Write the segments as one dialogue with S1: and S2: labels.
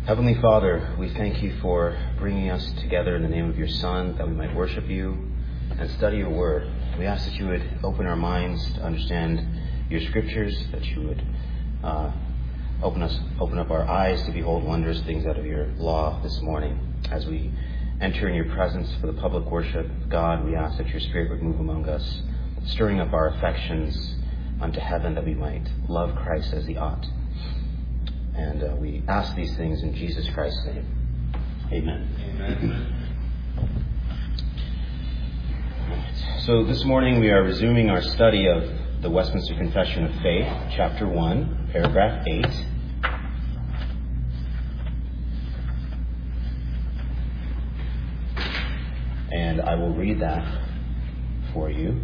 S1: Heavenly Father, we thank you for bringing us together in the name of your Son, that we might worship you and study your word. We ask that you would open our minds to understand your scriptures, that you would open up our eyes to behold wondrous things out of your law this morning. As we enter in your presence for the public worship of God, we ask that your Spirit would move among us, stirring up our affections unto heaven, that we might love Christ as he ought. And we ask these things in Jesus Christ's name. Amen. Amen. So this morning we are resuming our study of the Westminster Confession of Faith, chapter 1, paragraph 8. And I will read that for you.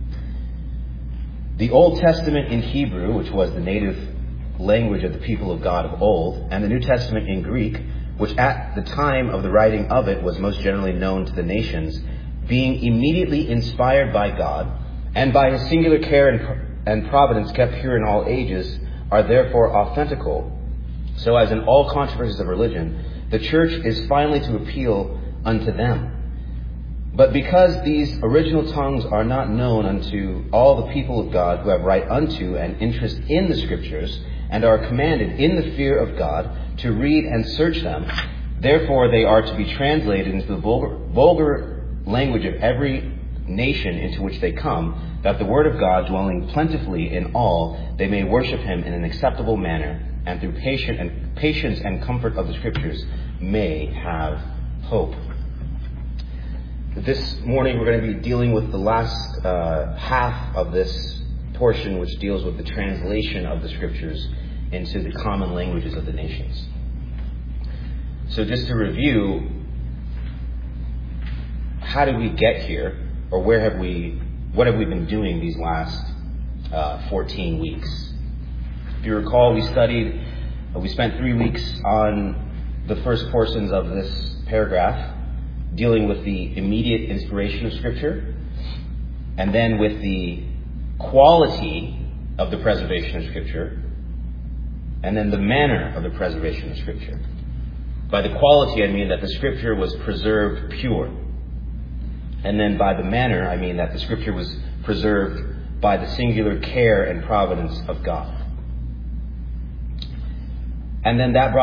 S1: The Old Testament in Hebrew, which was the native language of the people of God of old, and the New Testament in Greek, which at the time of the writing of it was most generally known to the nations, being immediately inspired by God, and by his singular care and providence kept pure in all ages, are therefore authentical, so as in all controversies of religion, the church is finally to appeal unto them. But because these original tongues are not known unto all the people of God who have right unto and interest in the Scriptures, and are commanded in the fear of God to read and search them, therefore they are to be translated into the vulgar language of every nation into which they come, that the word of God, dwelling plentifully in all, they may worship him in an acceptable manner, and through patience and comfort of the Scriptures may have hope. This morning we're going to be dealing with the last half of this portion, which deals with the translation of the Scriptures into the common languages of the nations. So just to review, how did we get here, or what have we been doing these last 14 weeks? If you recall, we spent 3 weeks on the first portions of this paragraph, dealing with the immediate inspiration of Scripture, and then with the quality of the preservation of Scripture, and then the manner of the preservation of Scripture. By the quality, I mean that the Scripture was preserved pure. And then by the manner, I mean that the Scripture was preserved by the singular care and providence of God. And then that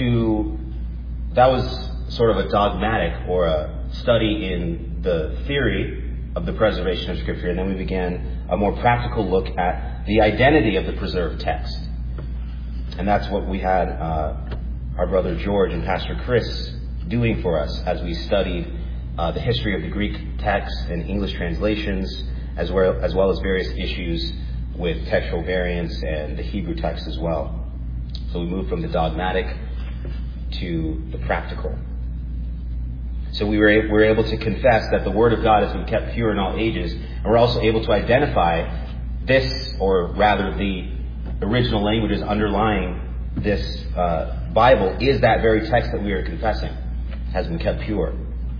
S1: was sort of a dogmatic or a study in the theory of the preservation of Scripture. And then we began a more practical look at the identity of the preserved text. And that's what we had our brother George and Pastor Chris doing for us as we studied the history of the Greek text and English translations, as well as various issues with textual variants and the Hebrew text as well. So we moved from the dogmatic to the practical. So we were able to confess that the Word of God has been kept pure in all ages, and we're also able to identify this, or rather the original languages underlying this Bible, is that very text that we are confessing has been kept pure.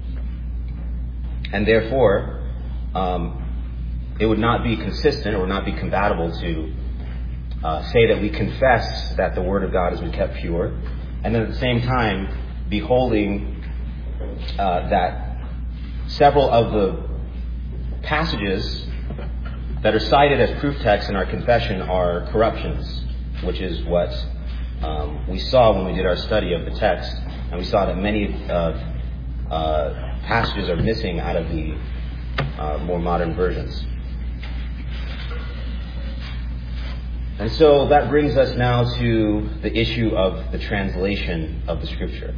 S1: And therefore, it would not be consistent or would not be compatible to say that we confess that the Word of God has been kept pure, and then at the same time be holding that several of the passages that are cited as proof texts in our confession are corruptions, which is what we saw when we did our study of the text. And we saw that many passages are missing out of the more modern versions. And so that brings us now to the issue of the translation of the Scripture.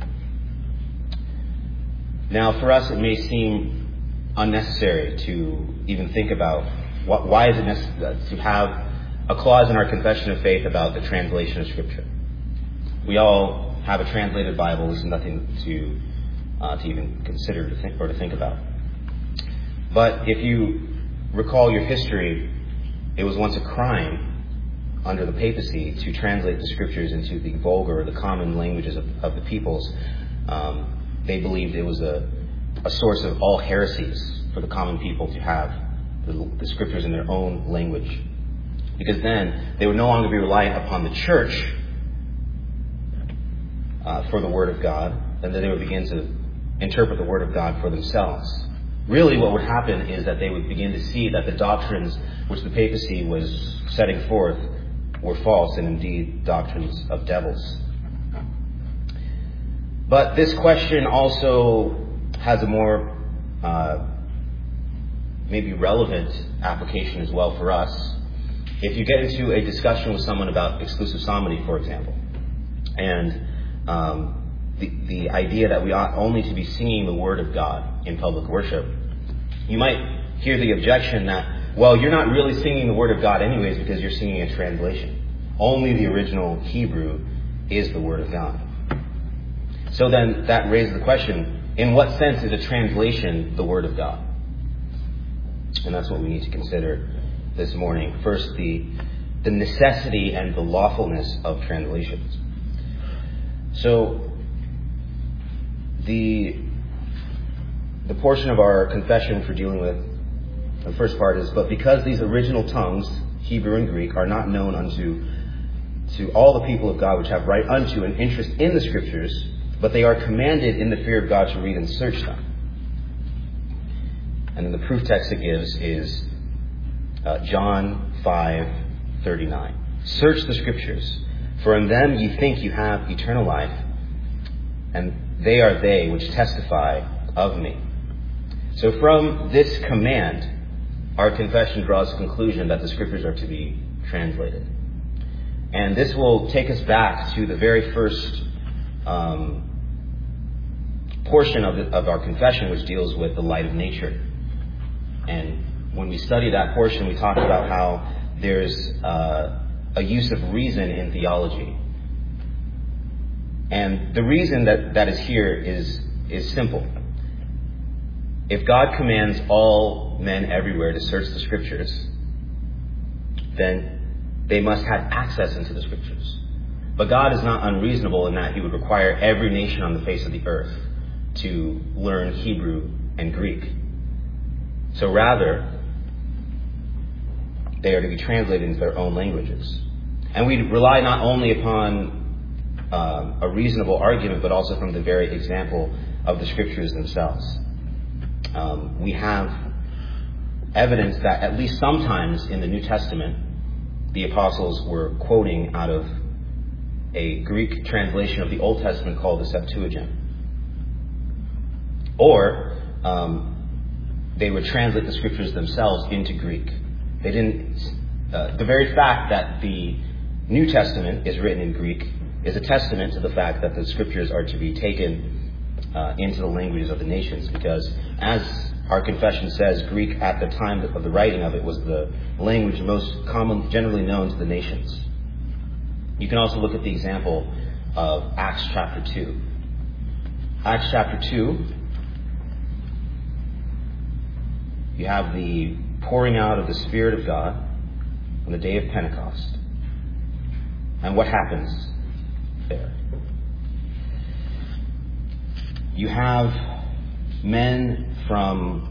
S1: Now, for us, it may seem unnecessary to even think about why is it necessary to have a clause in our confession of faith about the translation of Scripture. We all have a translated Bible. This is nothing to even consider to think about. But if you recall your history, it was once a crime under the papacy to translate the Scriptures into the vulgar or the common languages of the peoples. They believed it was a source of all heresies for the common people to have the Scriptures in their own language. Because then they would no longer be reliant upon the church for the Word of God, and that they would begin to interpret the Word of God for themselves. Really what would happen is that they would begin to see that the doctrines which the papacy was setting forth were false and indeed doctrines of devils. But this question also has a more maybe relevant application as well for us. If you get into a discussion with someone about exclusive psalmody, for example, and the idea that we ought only to be singing the Word of God in public worship, you might hear the objection that, well, you're not really singing the Word of God anyways because you're singing a translation. Only the original Hebrew is the Word of God. So then that raises the question, in what sense is a translation the Word of God? And that's what we need to consider this morning. First, the necessity and the lawfulness of translations. So, the portion of our confession for dealing with the first part is, but because these original tongues, Hebrew and Greek, are not known to all the people of God which have right unto an interest in the Scriptures, but they are commanded in the fear of God to read and search them. And then the proof text it gives is John 5:39. Search the Scriptures, for in them ye think you have eternal life, and they are they which testify of me. So from this command, our confession draws the conclusion that the Scriptures are to be translated. And this will take us back to the very first portion of our confession, which deals with the light of nature. And when we study that portion, we talked about how there's a use of reason in theology. And the reason that is here is simple. If God commands all men everywhere to search the Scriptures, then they must have access into the Scriptures. But God is not unreasonable in that He would require every nation on the face of the earth to learn Hebrew and Greek. So rather, they are to be translated into their own languages. And we rely not only upon a reasonable argument, but also from the very example of the Scriptures themselves. We have evidence that at least sometimes in the New Testament, the apostles were quoting out of a Greek translation of the Old Testament called the Septuagint. Or they would translate the Scriptures themselves into Greek. They didn't. The very fact that the New Testament is written in Greek is a testament to the fact that the Scriptures are to be taken into the languages of the nations, because as our confession says, Greek at the time of the writing of it was the language most common, generally known to the nations. You can also look at the example of Acts chapter 2. Acts chapter 2, you have the pouring out of the Spirit of God on the day of Pentecost. And what happens there? You have men from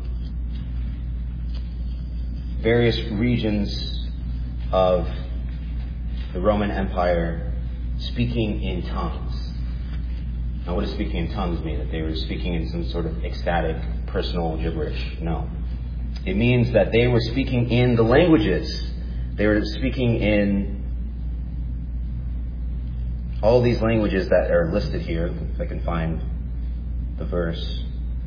S1: various regions of the Roman Empire speaking in tongues. Now, what does speaking in tongues mean? That they were speaking in some sort of ecstatic, personal gibberish? No. It means that they were speaking in the languages. They were speaking in all these languages that are listed here, if I can find the verse.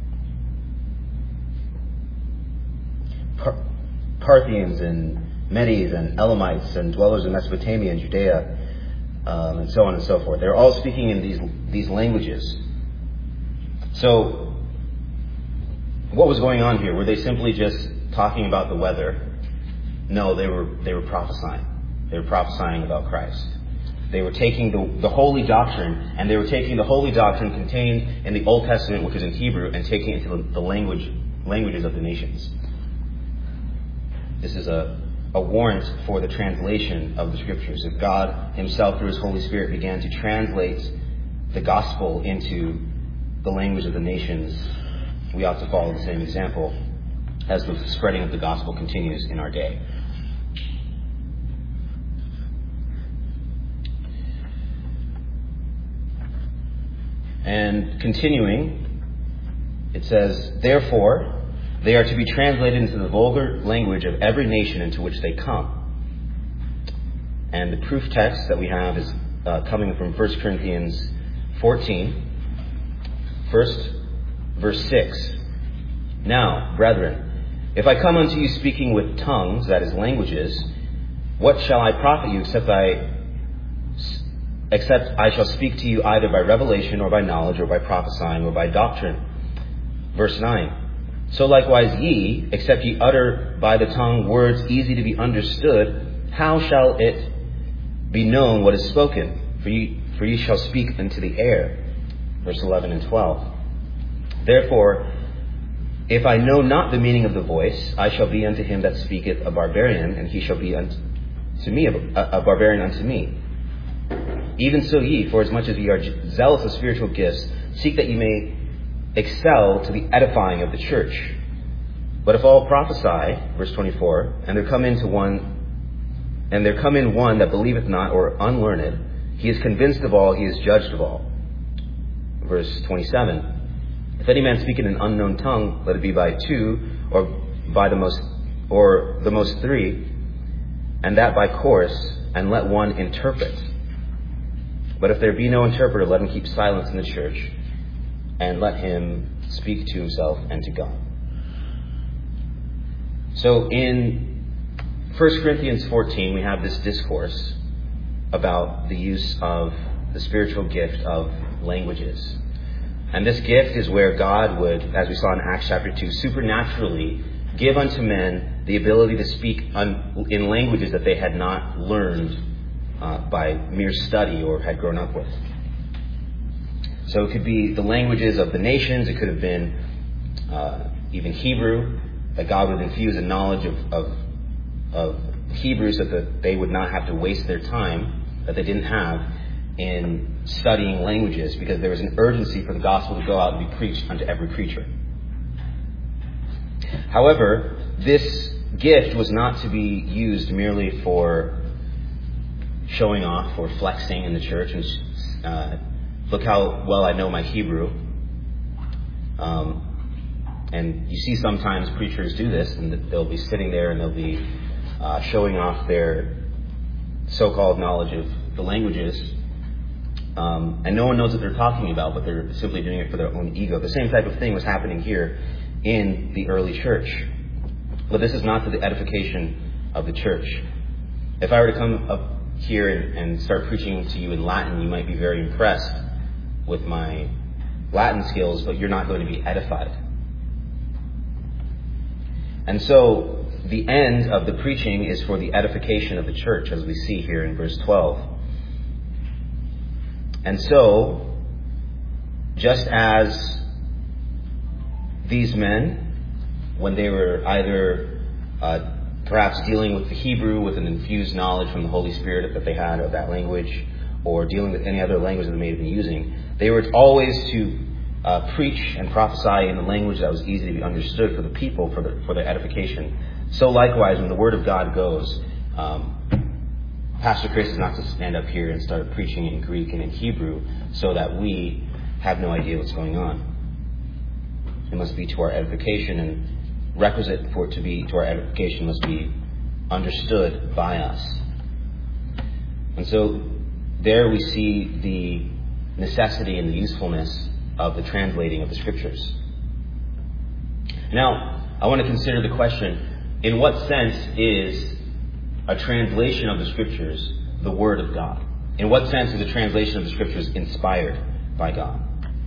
S1: Parthians and Medes and Elamites and dwellers in Mesopotamia and Judea, and so on and so forth. They're all speaking in these languages. So, what was going on here? Were they simply just talking about the weather? No, they were prophesying. They were prophesying about Christ. They were taking the holy doctrine, and they were taking the holy doctrine contained in the Old Testament, which is in Hebrew, and taking it to the languages of the nations. This is a warrant for the translation of the Scriptures. If God Himself, through His Holy Spirit, began to translate the gospel into the language of the nations, we ought to follow the same example as the spreading of the gospel continues in our day. And continuing, it says, therefore, they are to be translated into the vulgar language of every nation into which they come. And the proof text that we have is coming from 1 Corinthians 14, first verse 6. Now, brethren, if I come unto you speaking with tongues, that is languages, what shall I profit you except I shall speak to you either by revelation or by knowledge or by prophesying or by doctrine? Verse 9. So likewise ye, except ye utter by the tongue words easy to be understood, how shall it be known what is spoken? For ye shall speak unto the air. Verse 11 and 12. Therefore, if I know not the meaning of the voice, I shall be unto him that speaketh a barbarian, and he shall be unto me a barbarian unto me. Even so ye, for as much as ye are zealous of spiritual gifts, seek that ye may excel to the edifying of the church. But if all prophesy, verse 24, and there come in one that believeth not, or unlearned, he is convinced of all, he is judged of all. Verse 27. If any man speak in an unknown tongue, let it be by two, or the most three, and that by course, and let one interpret. But if there be no interpreter, let him keep silence in the church, and let him speak to himself and to God. So in 1 Corinthians 14, we have this discourse about the use of the spiritual gift of languages. And this gift is where God would, as we saw in Acts chapter 2, supernaturally give unto men the ability to speak in languages that they had not learned by mere study or had grown up with. So it could be the languages of the nations. It could have been even Hebrew, that God would infuse a knowledge of Hebrew so that they would not have to waste their time that they didn't have in studying languages, because there was an urgency for the gospel to go out and be preached unto every creature. However, this gift was not to be used merely for showing off or flexing in the church and look how well I know my Hebrew. And you see sometimes preachers do this, and they'll be sitting there and they'll be showing off their so-called knowledge of the languages. And no one knows what they're talking about, but they're simply doing it for their own ego. The same type of thing was happening here in the early church. But this is not to the edification of the church. If I were to come up here and start preaching to you in Latin, you might be very impressed with my Latin skills, but you're not going to be edified. And so the end of the preaching is for the edification of the church, as we see here in verse 12. And so, just as these men, when they were either perhaps dealing with the Hebrew with an infused knowledge from the Holy Spirit that they had of that language, or dealing with any other language that they may have been using, they were always to preach and prophesy in a language that was easy to be understood for the people, for their edification. So likewise, when the Word of God goes, Pastor Chris is not to stand up here and start preaching in Greek and in Hebrew so that we have no idea what's going on. It must be to our edification, and requisite for it to be to our edification must be understood by us. And so there we see the necessity and the usefulness of the translating of the Scriptures. Now, I want to consider the question, in what sense is a translation of the Scriptures the Word of God? In what sense is a translation of the Scriptures inspired by God?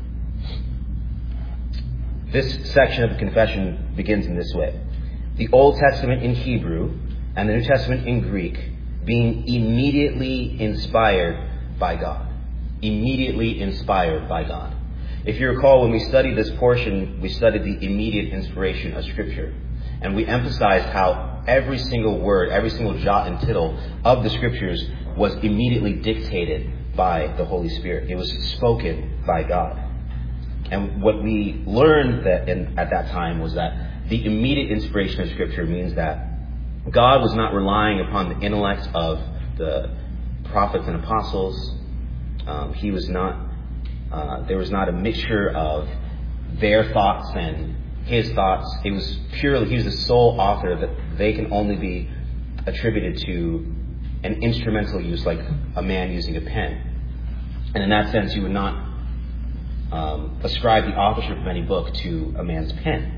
S1: This section of the confession begins in this way. The Old Testament in Hebrew and the New Testament in Greek being immediately inspired by God. Immediately inspired by God. If you recall, when we studied this portion, we studied the immediate inspiration of Scripture. And we emphasized how every single word, every single jot and tittle of the Scriptures was immediately dictated by the Holy Spirit. It was spoken by God. And what we learned at that time was that the immediate inspiration of Scripture means that God was not relying upon the intellect of the prophets and apostles. He was not There was not a mixture of their thoughts and his thoughts. It was purely, he was the sole author, that they can only be attributed to an instrumental use, like a man using a pen. And in that sense, you would not ascribe the authorship of any book to a man's pen.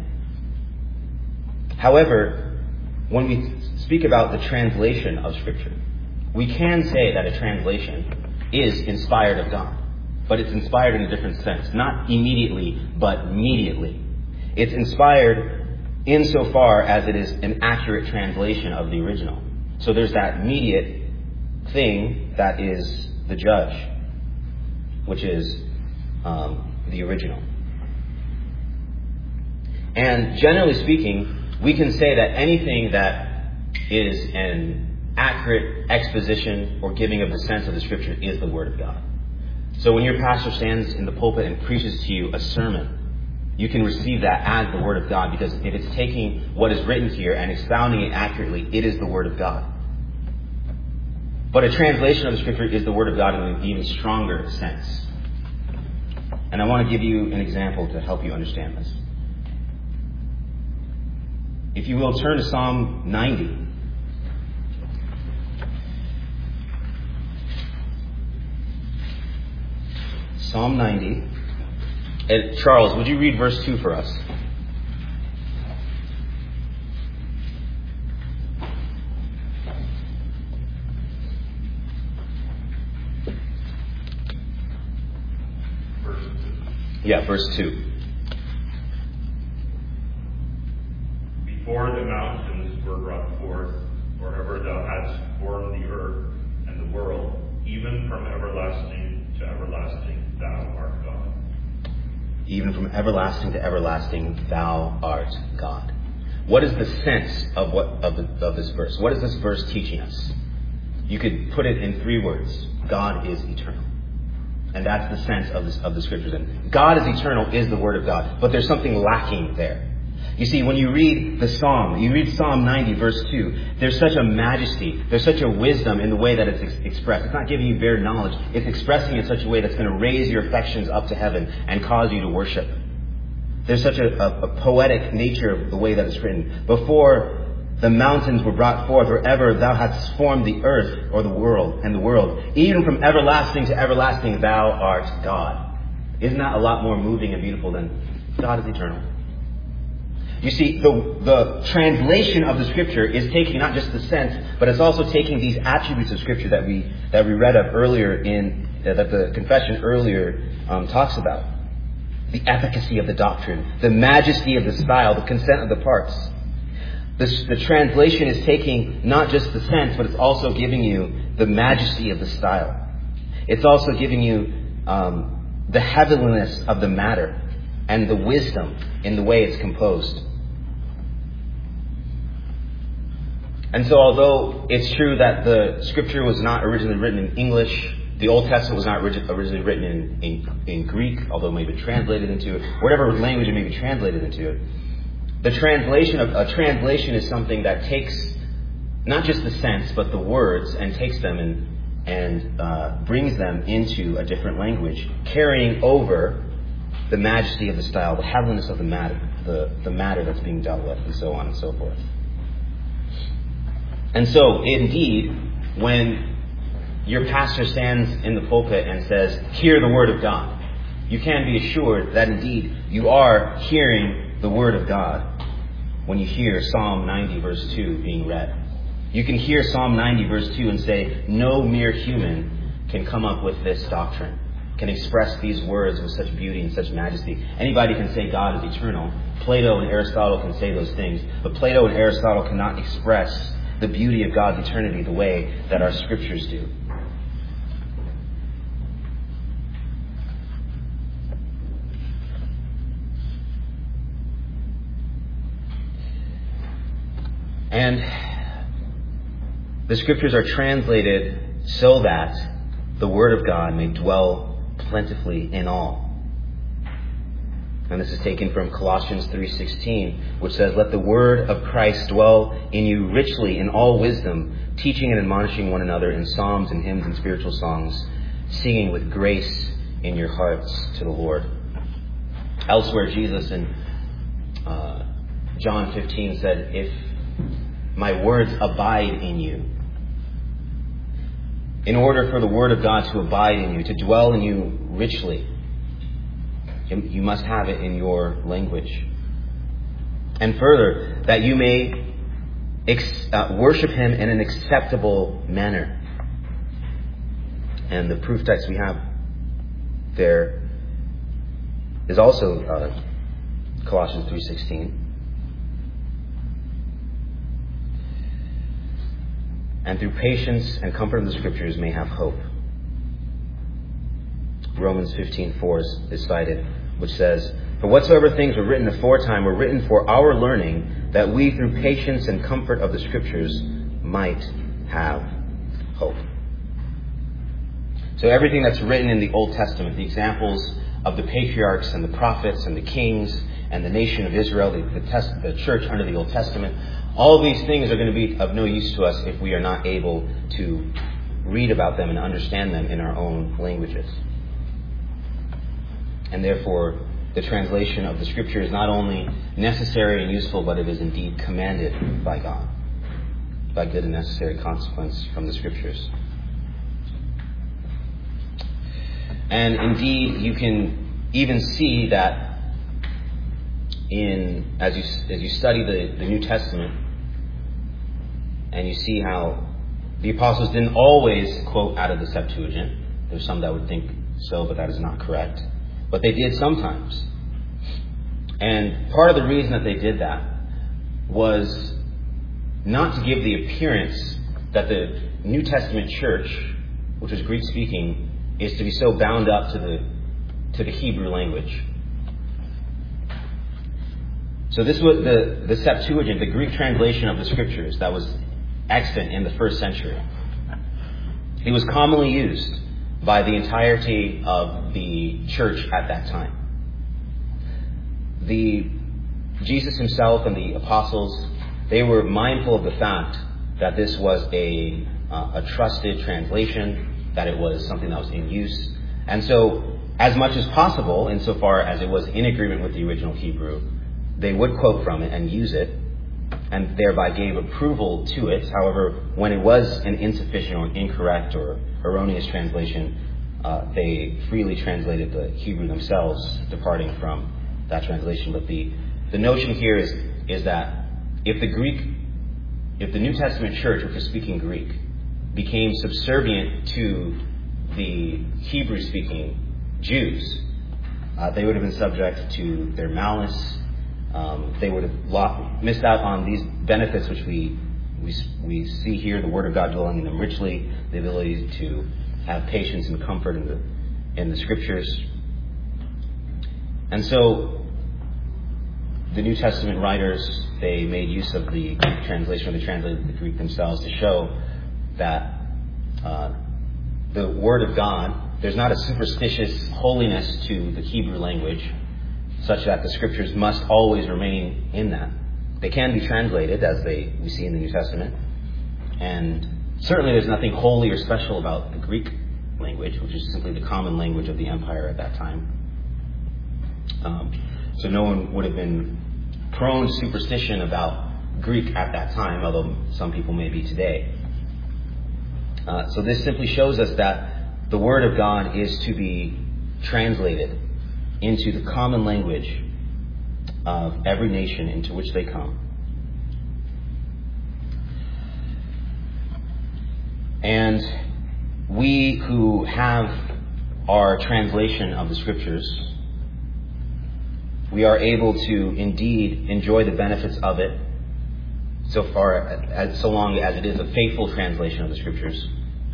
S1: However, when we speak about the translation of Scripture, we can say that a translation is inspired of God. But it's inspired in a different sense. Not immediately, but mediately. It's inspired insofar as it is an accurate translation of the original. So there's that mediate thing that is the judge, which is the original. And generally speaking, we can say that anything that is an accurate exposition or giving of the sense of the Scripture is the Word of God. So when your pastor stands in the pulpit and preaches to you a sermon, you can receive that as the Word of God, because if it's taking what is written here and expounding it accurately, it is the Word of God. But a translation of the Scripture is the Word of God in an even stronger sense. And I want to give you an example to help you understand this. If you will, turn to Psalm 90. Psalm 90. And Charles, would you read verse 2 for us?
S2: Verse 2.
S1: Yeah, verse 2.
S2: Before the mountains were brought forth, or ever thou hadst formed the earth and the world, even from everlasting to everlasting, thou art God.
S1: Even from everlasting to everlasting, thou art God. What is the sense of this verse? What is this verse teaching us? You could put it in 3 words. God is eternal. And that's the sense of the Scriptures. And God is eternal is the Word of God. But there's something lacking there. You see, when you read the Psalm, you read Psalm 90, verse 2, there's such a majesty, there's such a wisdom in the way that it's expressed. It's not giving you bare knowledge. It's expressing it in such a way that's going to raise your affections up to heaven and cause you to worship. There's such a poetic nature of the way that it's written. Before the mountains were brought forth, or ever thou hadst formed the earth, or the world, even from everlasting to everlasting, thou art God. Isn't that a lot more moving and beautiful than God is eternal? You see, the translation of the Scripture is taking not just the sense, but it's also taking these attributes of Scripture that we read of earlier that the confession earlier talks about. The efficacy of the doctrine, the majesty of the style, the consent of the parts. The translation is taking not just the sense, but it's also giving you the majesty of the style. It's also giving you the heavenliness of the matter and the wisdom in the way it's composed. And so although it's true that the Scripture was not originally written in English, the Old Testament was not originally written in Greek, although it may be translated into it, whatever language it may be translated into it, a translation is something that takes not just the sense, but the words, and takes them and brings them into a different language, carrying over the majesty of the style, the heavenliness of the matter, the matter that's being dealt with, and so on and so forth. And so, indeed, when your pastor stands in the pulpit and says, "Hear the Word of God," you can be assured that indeed you are hearing the Word of God when you hear Psalm 90 verse 2 being read. You can hear Psalm 90 verse 2 and say, no mere human can come up with this doctrine, can express these words with such beauty and such majesty. Anybody can say God is eternal. Plato and Aristotle can say those things, but Plato and Aristotle cannot express the beauty of God's eternity the way that our Scriptures do. And the Scriptures are translated so that the Word of God may dwell plentifully in all. And this is taken from Colossians 3:16, which says, "Let the word of Christ dwell in you richly in all wisdom, teaching and admonishing one another in psalms and hymns and spiritual songs, singing with grace in your hearts to the Lord. Elsewhere, Jesus in John 15 said, if my words abide in you, in order for the word of God to abide in you, to dwell in you richly, you must have it in your language. And further, that you may worship him in an acceptable manner. And the proof text we have there is also Colossians 3:16. And through patience and comfort of the Scriptures may have hope. Romans 15:4 is cited, which says, for whatsoever things were written aforetime were written for our learning, that we through patience and comfort of the Scriptures might have hope. So everything that's written in the Old Testament, the examples of the patriarchs and the prophets and the kings and the nation of Israel, the church under the Old Testament, all of these things are going to be of no use to us if we are not able to read about them and understand them in our own languages. And therefore, the translation of the Scripture is not only necessary and useful, but it is indeed commanded by God, by good and necessary consequence from the Scriptures. And indeed, you can even see that as you study the New Testament, and you see how the apostles didn't always quote out of the Septuagint. There's some that would think so, but that is not correct. But they did sometimes. And part of the reason that they did that was not to give the appearance that the New Testament church, which was Greek-speaking, is to be so bound up to the Hebrew language. So this was the Septuagint, the Greek translation of the Scriptures that was extant in the first century. It was commonly used by the entirety of the church at that time. Jesus himself and the apostles, they were mindful of the fact that this was a trusted translation, that it was something that was in use. And so, as much as possible, insofar as it was in agreement with the original Hebrew, they would quote from it and use it, and thereby gave approval to it. However, when it was an insufficient or incorrect or erroneous translation, they freely translated the Hebrew themselves, departing from that translation. But the notion here is that if the New Testament church, which was speaking Greek, became subservient to the Hebrew-speaking Jews, they would have been subject to their malice. They would have missed out on these benefits which we see here, the Word of God dwelling in them richly, the ability to have patience and comfort in the Scriptures. And so the New Testament writers, they made use of the Greek translation, or they translated the Greek themselves to show that the Word of God, there's not a superstitious holiness to the Hebrew language, such that the Scriptures must always remain in that. They can be translated, as we see in the New Testament. And certainly there's nothing holy or special about the Greek language, which is simply the common language of the empire at that time. So no one would have been prone to superstition about Greek at that time, although some people may be today. So this simply shows us that the Word of God is to be translated into the common language of every nation into which they come. And we who have our translation of the Scriptures, we are able to indeed enjoy the benefits of it so long as it is a faithful translation of the Scriptures.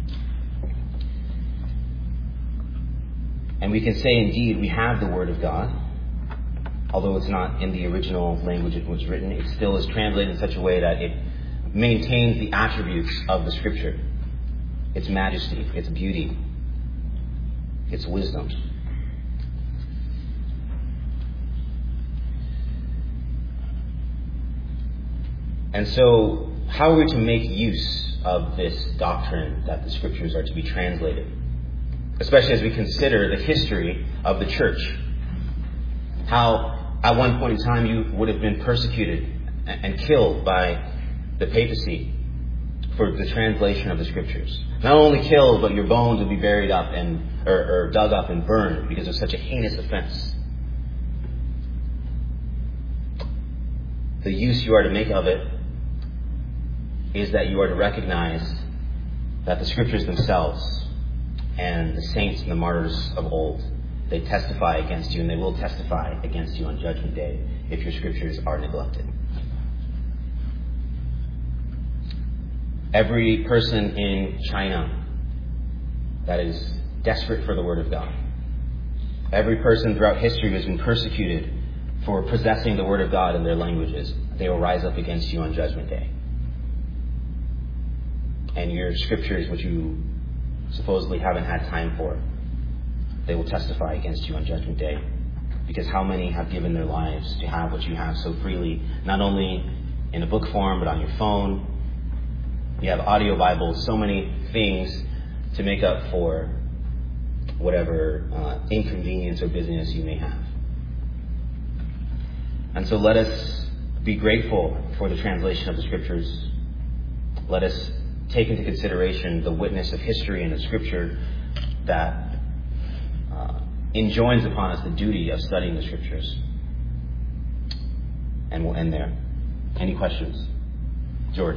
S1: And we can say, indeed, we have the Word of God. Although it's not in the original language it was written, it still is translated in such a way that it maintains the attributes of the Scripture. Its majesty, its beauty, its wisdom. And so, how are we to make use of this doctrine that the Scriptures are to be translated? especially as we consider the history of the church. How at one point in time you would have been persecuted and killed by the papacy for the translation of the scriptures. Not only killed, but your bones would be buried up or dug up and burned because of such a heinous offense. The use you are to make of it is that you are to recognize that the scriptures themselves and the saints and the martyrs of old, they testify against you, and they will testify against you on Judgment Day if your scriptures are neglected. Every person in China that is desperate for the Word of God, every person throughout history who has been persecuted for possessing the Word of God in their languages, they will rise up against you on Judgment Day. And your scriptures, which you supposedly haven't had time for, they will testify against you on Judgment Day. Because how many have given their lives to have what you have so freely, not only in a book form, but on your phone. You have audio Bibles, so many things to make up for whatever inconvenience or busyness you may have. And so let us be grateful for the translation of the scriptures. Let us take into consideration the witness of history and of scripture that enjoins upon us the duty of studying the scriptures. And we'll end there. Any questions? George.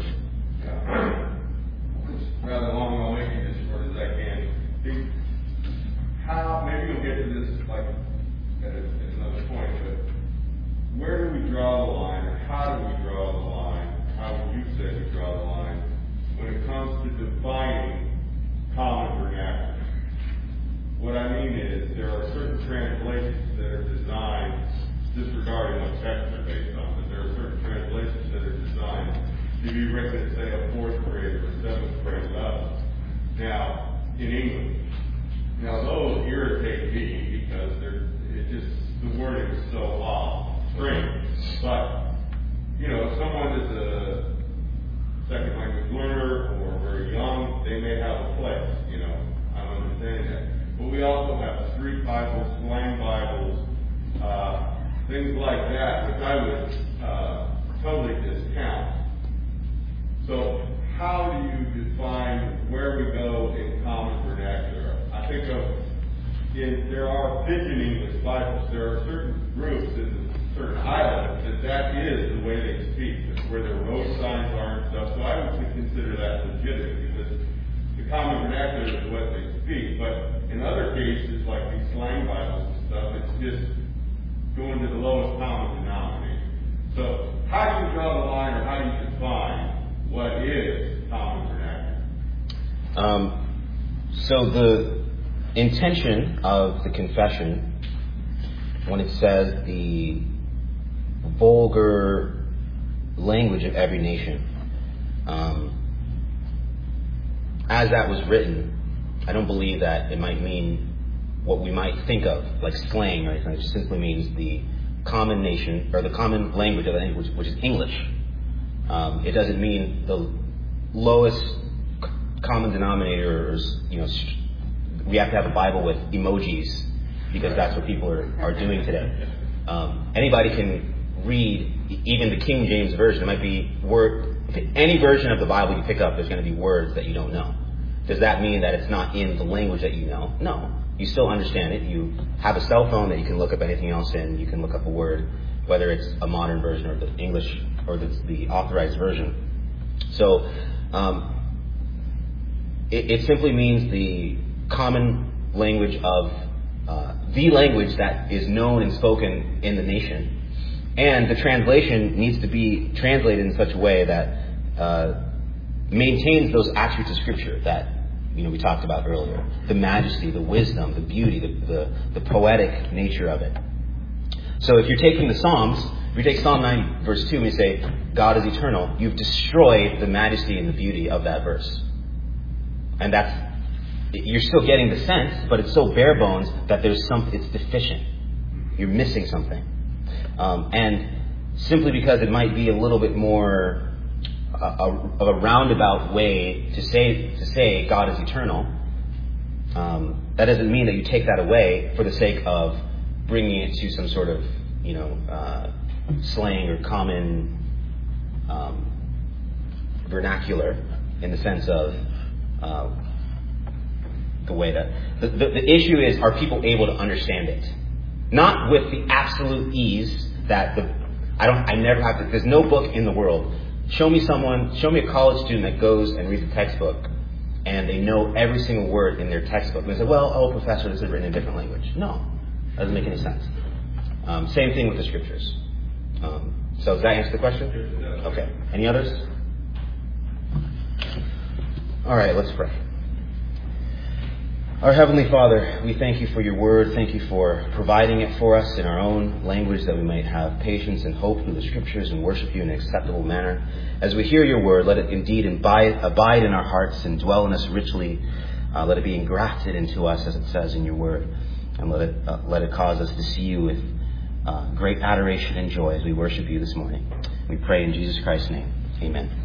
S3: Rather long, I'll make it as short as I can. How, maybe you'll get to this like at another point, but where do we draw the line, or how do we draw the line? How would you say we draw the line when it comes to defining common vernacular? What I mean is, there are certain translations that are designed, disregarding what texts are based on, but there are certain translations that are designed to be written at, say, a 4th grade or 7th grade level. Now, in English. Now, those irritate me because the wording is so off, strange. But, if someone is a second language learner or very young, they may have a place, I'm understanding that. But we also have street Bibles, slang Bibles, things like that, which I would totally discount. So how do you define where we go in common vernacular? I think there are pidgin English Bibles. There are certain groups in certain islands that is the way they speak, where their road signs are and stuff. So I would consider that legitimate because the common vernacular is what they speak. But in other cases, like these slang Bibles and stuff, it's just going to the lowest common denominator. So how do you draw the line, or how do you define what is common vernacular?
S1: So the intention of the confession, when it says the vulgar language of every nation, as that was written, I don't believe that it might mean what we might think of, like slang or anything. It just simply means the common nation, or the common language of the language, which is English. It doesn't mean the lowest common denominator, or, we have to have a Bible with emojis, because that's what people are doing today. Anybody can read, even the King James Version. It might be any version of the Bible you pick up, there's going to be words that you don't know. Does that mean that it's not in the language that you know? No. You still understand it. You have a cell phone that you can look up anything else in. You can look up a word, whether it's a modern version or the English or the authorized version. So it simply means the common language of the language that is known and spoken in the nation. And the translation needs to be translated in such a way that maintains those attributes of Scripture that we talked about earlier: the majesty, the wisdom, the beauty, the poetic nature of it. So if you're taking the Psalms, if you take Psalm 9 verse 2 and you say God is eternal, you've destroyed the majesty and the beauty of that verse. And you're still getting the sense, but it's so bare bones that it's deficient. You're missing something. And simply because it might be a little bit more of a roundabout way to say God is eternal, that doesn't mean that you take that away for the sake of bringing it to some sort of, slang or common vernacular, in the sense of the way that the issue is: are people able to understand it? Not with the absolute ease that I never have to. There's no book in the world. Show me a college student that goes and reads a textbook and they know every single word in their textbook. And they say, well, professor, this is written in a different language. No, that doesn't make any sense. Same thing with the scriptures. So does that answer the question? Okay. Any others? All right, let's pray. Our Heavenly Father, we thank you for your word. Thank you for providing it for us in our own language, that we might have patience and hope through the scriptures and worship you in an acceptable manner. As we hear your word, let it indeed abide in our hearts and dwell in us richly. Let it be engrafted into us, as it says in your word. And let it cause us to see you with great adoration and joy as we worship you this morning. We pray in Jesus Christ's name. Amen.